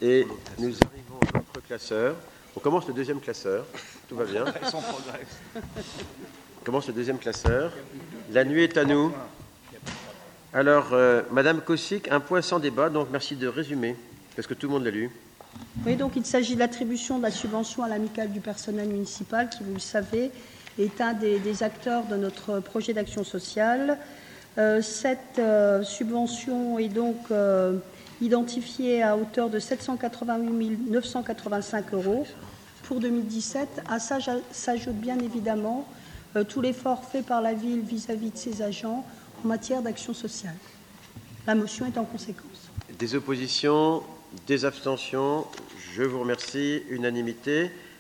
Et nous arrivons à notre classeur. On commence le deuxième classeur. Tout va bien. On commence le deuxième classeur. La nuit est à nous. Alors, Madame Kosic, un point sans débat, donc merci de résumer, parce que tout le monde l'a lu. Oui, donc il s'agit de l'attribution de la subvention à l'amicale du personnel municipal, qui, vous le savez, est un des acteurs de notre projet d'action sociale. Cette subvention est donc identifiée à hauteur de 788 985 € pour 2017. À ça s'ajoute bien évidemment tout l'effort fait par la ville vis-à-vis de ses agents en matière d'action sociale. La motion est en conséquence. Des oppositions, des abstentions, je vous remercie. Unanimité.